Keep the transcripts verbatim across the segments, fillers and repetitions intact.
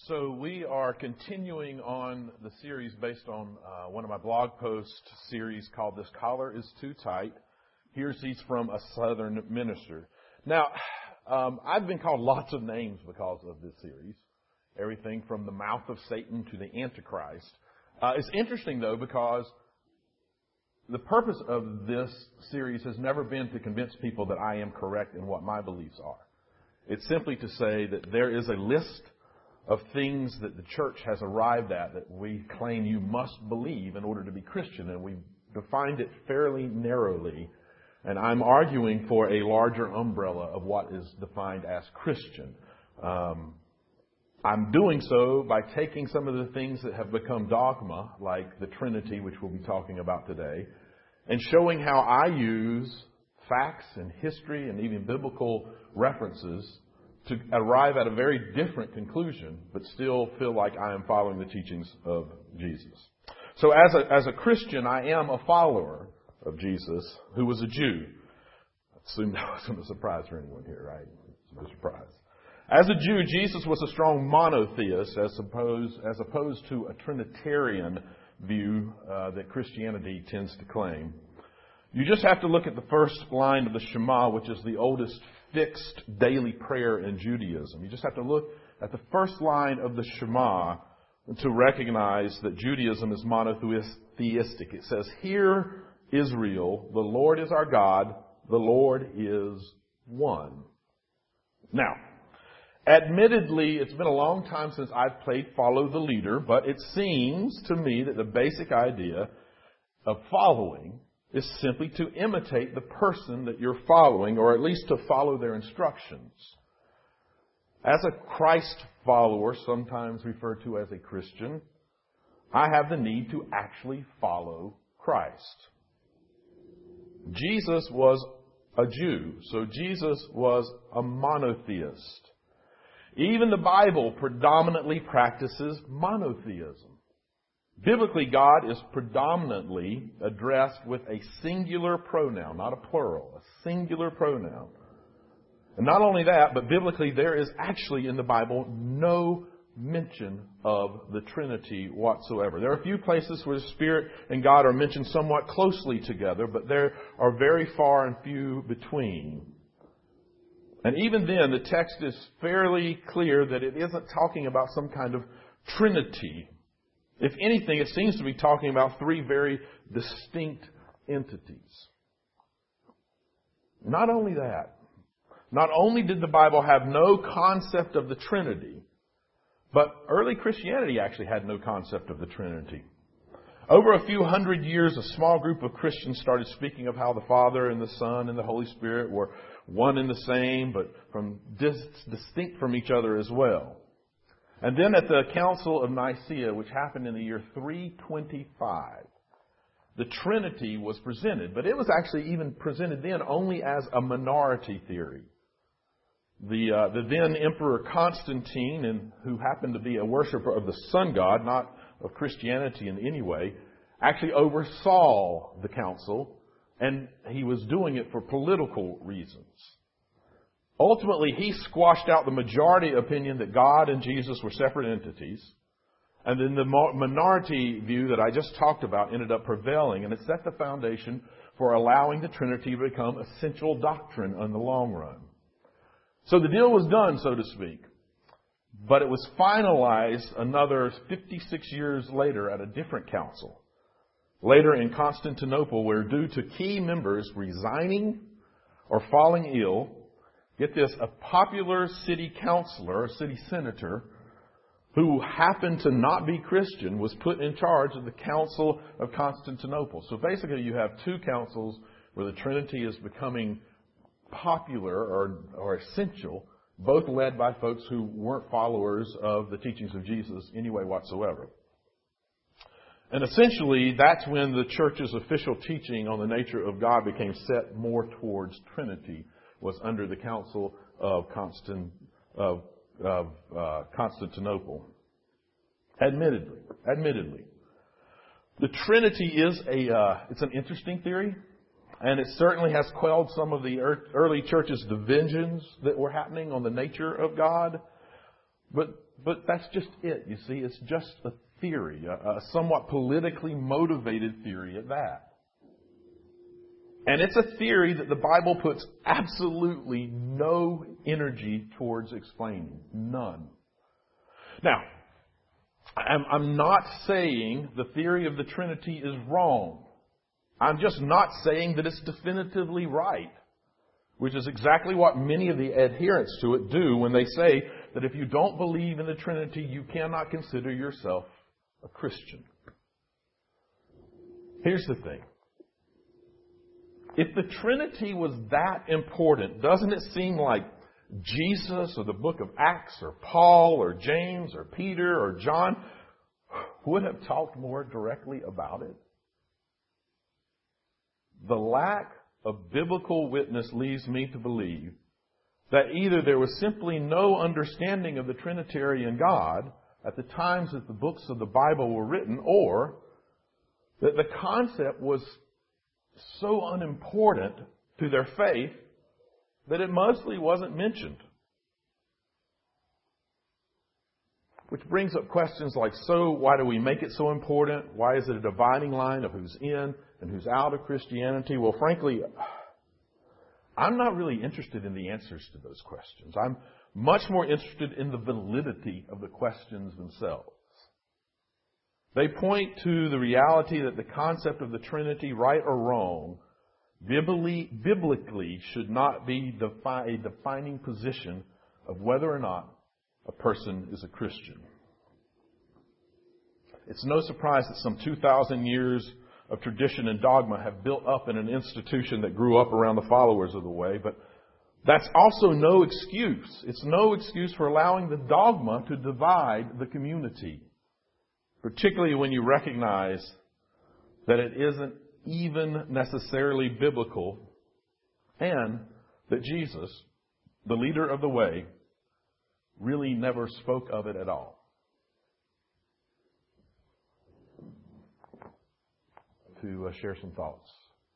So we are continuing on the series based on uh, one of my blog post series called This Collar is Too Tight. Here's these from a Southern minister. Now, um, I've been called lots of names because of this series. Everything from the mouth of Satan to the Antichrist. Uh, it's interesting, though, because the purpose of this series has never been to convince people that I am correct in what my beliefs are. It's simply to say that there is a list of things that the church has arrived at that we claim you must believe in order to be Christian, and we've defined it fairly narrowly. And I'm arguing for a larger umbrella of what is defined as Christian. Um, I'm doing so by taking some of the things that have become dogma, like the Trinity, which we'll be talking about today, and showing how I use facts and history and even biblical references to arrive at a very different conclusion, but still feel like I am following the teachings of Jesus. So as a, as a Christian, I am a follower of Jesus who was a Jew. I assume that wasn't a surprise for anyone here, right? It's no surprise. As a Jew, Jesus was a strong monotheist as opposed, as opposed to a Trinitarian view uh, that Christianity tends to claim. You just have to look at the first line of the Shema, which is the oldest fixed daily prayer in Judaism. You just have to look at the first line of the Shema to recognize that Judaism is monotheistic. It says, "Hear, Israel, the Lord is our God, the Lord is one." Now, admittedly, it's been a long time since I've played Follow the Leader, but it seems to me that the basic idea of following is simply to imitate the person that you're following, or at least to follow their instructions. As a Christ follower, sometimes referred to as a Christian, I have the need to actually follow Christ. Jesus was a Jew, so Jesus was a monotheist. Even the Bible predominantly practices monotheism. Biblically, God is predominantly addressed with a singular pronoun, not a plural, a singular pronoun. And not only that, but biblically there is actually in the Bible no mention of the Trinity whatsoever. There are a few places where the Spirit and God are mentioned somewhat closely together, but there are very far and few between. And even then, the text is fairly clear that it isn't talking about some kind of Trinity. If anything, it seems to be talking about three very distinct entities. Not only that, not only did the Bible have no concept of the Trinity, but early Christianity actually had no concept of the Trinity. Over a few hundred years, a small group of Christians started speaking of how the Father and the Son and the Holy Spirit were one and the same, but from dis- distinct from each other as well. And then at the Council of Nicaea, which happened in the year three twenty-five, the Trinity was presented, but it was actually even presented then only as a minority theory. The uh, the then Emperor Constantine, and who happened to be a worshiper of the sun god, not of Christianity in any way, actually oversaw the council, and he was doing it for political reasons. Ultimately, he squashed out the majority opinion that God and Jesus were separate entities. And then the minority view that I just talked about ended up prevailing, and it set the foundation for allowing the Trinity to become essential doctrine in the long run. So the deal was done, so to speak. But it was finalized another fifty-six years later at a different council. Later in Constantinople, where due to key members resigning or falling ill, get this, a popular city councilor, a city senator, who happened to not be Christian, was put in charge of the Council of Constantinople. So basically you have two councils where the Trinity is becoming popular or, or essential, both led by folks who weren't followers of the teachings of Jesus anyway whatsoever. And essentially, that's when the church's official teaching on the nature of God became set more towards Trinity, was under the Council of, Constant, of, of uh, Constantinople. Admittedly, admittedly, the Trinity is a uh, it's an interesting theory, and it certainly has quelled some of the early church's divisions that were happening on the nature of God. But but that's just it, you see. It's just a theory, a, a somewhat politically motivated theory at that. And it's a theory that the Bible puts absolutely no energy towards explaining. None. Now, I'm, I'm not saying the theory of the Trinity is wrong. I'm just not saying that it's definitively right, which is exactly what many of the adherents to it do when they say that if you don't believe in the Trinity, you cannot consider yourself a Christian. Here's the thing. If the Trinity was that important, doesn't it seem like Jesus or the book of Acts or Paul or James or Peter or John would have talked more directly about it? The lack of biblical witness leads me to believe that either there was simply no understanding of the Trinitarian God at the times that the books of the Bible were written, or that the concept was so unimportant to their faith that it mostly wasn't mentioned. Which brings up questions like, so why do we make it so important? Why is it a dividing line of who's in and who's out of Christianity? Well, frankly, I'm not really interested in the answers to those questions. I'm much more interested in the validity of the questions themselves. They point to the reality that the concept of the Trinity, right or wrong, biblically, biblically should not be defi- a defining position of whether or not a person is a Christian. It's no surprise that some two thousand years of tradition and dogma have built up in an institution that grew up around the followers of the way, but that's also no excuse. It's no excuse for allowing the dogma to divide the community, particularly when you recognize that it isn't even necessarily biblical and that Jesus, the leader of the way, really never spoke of it at all. To uh, share some thoughts.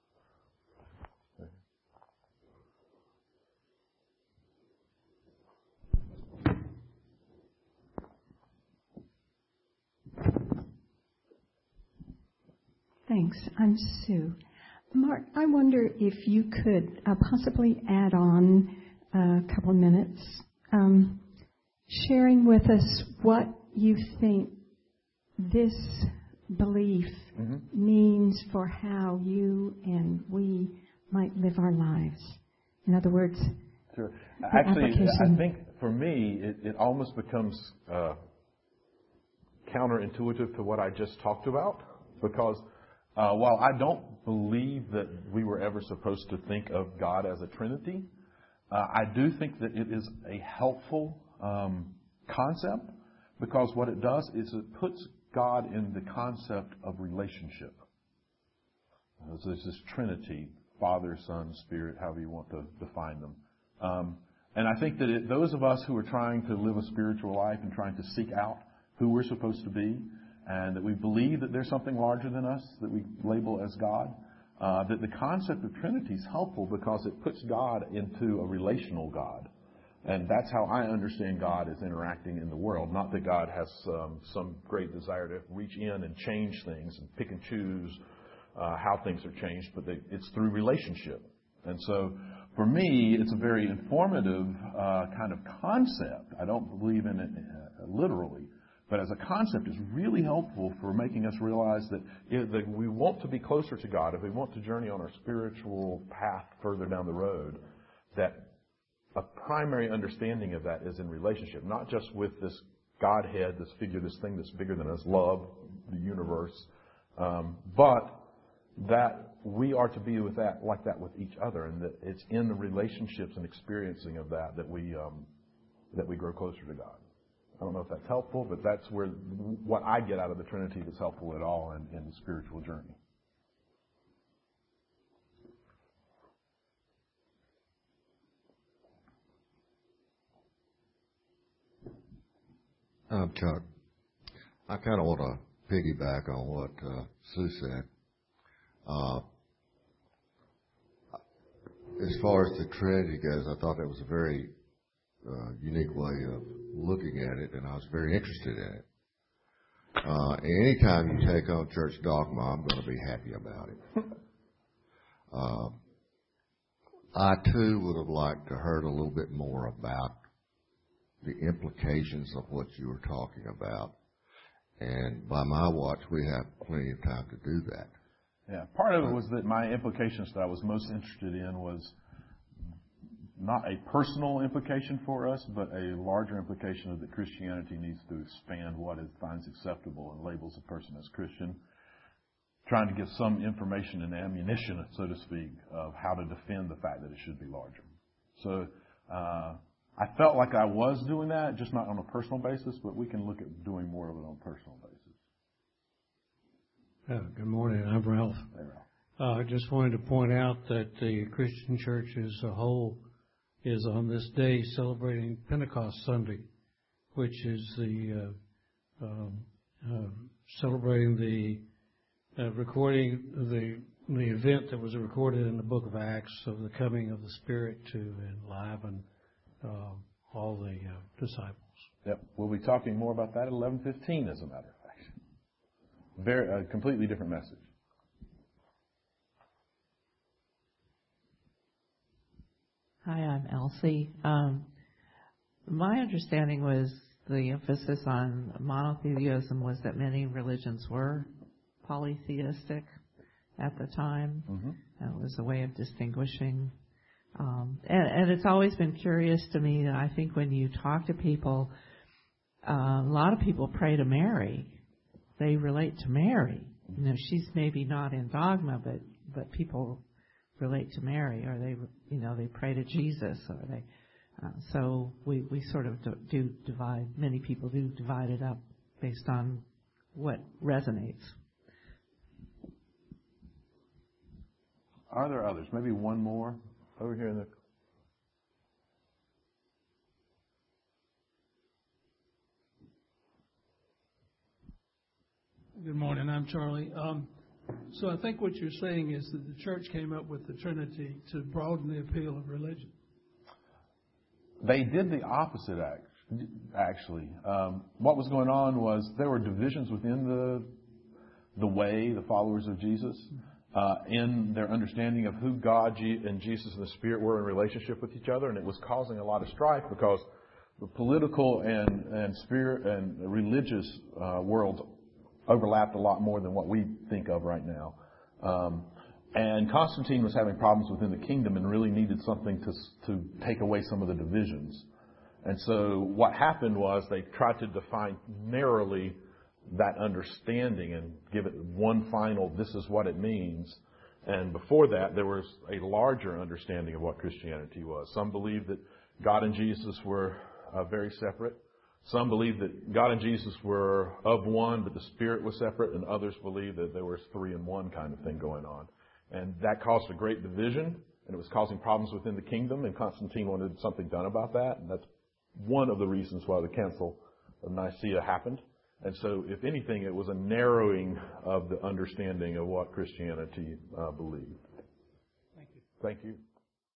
Thanks. I'm Sue. Mark, I wonder if you could uh, possibly add on a couple of minutes, um, sharing with us what you think this belief mm-hmm. means for how you and we might live our lives. In other words, sure. Actually, I think for me, it, it almost becomes uh, counterintuitive to what I just talked about, because uh, while I don't believe that we were ever supposed to think of God as a Trinity, uh, I do think that it is a helpful um, concept, because what it does is it puts God in the concept of relationship. Uh, so there's this Trinity, Father, Son, Spirit, however you want to define them. Um, and I think that it, those of us who are trying to live a spiritual life and trying to seek out who we're supposed to be, and that we believe that there's something larger than us that we label as God, uh, that the concept of Trinity is helpful because it puts God into a relational God. And that's how I understand God as interacting in the world. Not that God has um, some great desire to reach in and change things and pick and choose uh, how things are changed, but they, it's through relationship. And so for me, it's a very informative uh, kind of concept. I don't believe in it uh, literally, but as a concept, it's really helpful for making us realize that if that we want to be closer to God, if we want to journey on our spiritual path further down the road, that a primary understanding of that is in relationship, not just with this Godhead, this figure, this thing that's bigger than us, love, the universe, um, but that we are to be with that, like that with each other, and that it's in the relationships and experiencing of that that we um, that we grow closer to God. I don't know if that's helpful, but that's where what I get out of the Trinity that's helpful at all in, in the spiritual journey. I'm Chuck. I kind of want to piggyback on what uh, Sue said. Uh, as far as the Trinity goes, I thought that was a very uh, unique way of looking at it, and I was very interested in it. Uh, anytime you take on church dogma, I'm going to be happy about it. Uh, I, too, would have liked to heard a little bit more about the implications of what you were talking about. And by my watch, we have plenty of time to do that. Yeah, part of it was that my implications that I was most interested in was not a personal implication for us, but a larger implication of that Christianity needs to expand what it finds acceptable and labels a person as Christian, trying to give some information and ammunition, so to speak, of how to defend the fact that it should be larger. So uh, I felt like I was doing that, just not on a personal basis, but we can look at doing more of it on a personal basis. Uh, good morning. I'm Ralph. Hey, Ralph. Uh, I just wanted to point out that the Christian church as a whole is on this day celebrating Pentecost Sunday, which is the uh, um, uh, celebrating the uh, recording the the event that was recorded in the book of Acts of the coming of the Spirit to enliven uh, all the uh, disciples. Yep, we'll be talking more about that at eleven fifteen, as a matter of fact. Very a completely different message. Hi, I'm Elsie. Um, my understanding was the emphasis on monotheism was that many religions were polytheistic at the time. Mm-hmm. That was a way of distinguishing. Um, and, and it's always been curious to me that I think when you talk to people, uh, a lot of people pray to Mary. They relate to Mary. You know, she's maybe not in dogma, but, but people relate to Mary, or they, you know, they pray to Jesus, or they. Uh, so we, we sort of do, do divide. Many people do divide it up based on what resonates. Are there others? Maybe one more over here in the. Good morning. I'm Charlie. Um, so I think what you're saying is that the church came up with the Trinity to broaden the appeal of religion. They did the opposite, actually. Um, what was going on was there were divisions within the the way, the followers of Jesus, uh, in their understanding of who God and Jesus and the Spirit were in relationship with each other, and it was causing a lot of strife because the political and, and spirit and religious uh, worlds overlapped a lot more than what we think of right now. Um, and Constantine was having problems within the kingdom and really needed something to to take away some of the divisions. And so what happened was they tried to define narrowly that understanding and give it one final, this is what it means. And before that, there was a larger understanding of what Christianity was. Some believed that God and Jesus were uh, very separate. Some believed that God and Jesus were of one, but the Spirit was separate, and others believed that there was three in one kind of thing going on. And that caused a great division, and it was causing problems within the kingdom, and Constantine wanted something done about that, and that's one of the reasons why the Council of Nicaea happened. And so, if anything, it was a narrowing of the understanding of what Christianity uh, believed. Thank you. Thank you.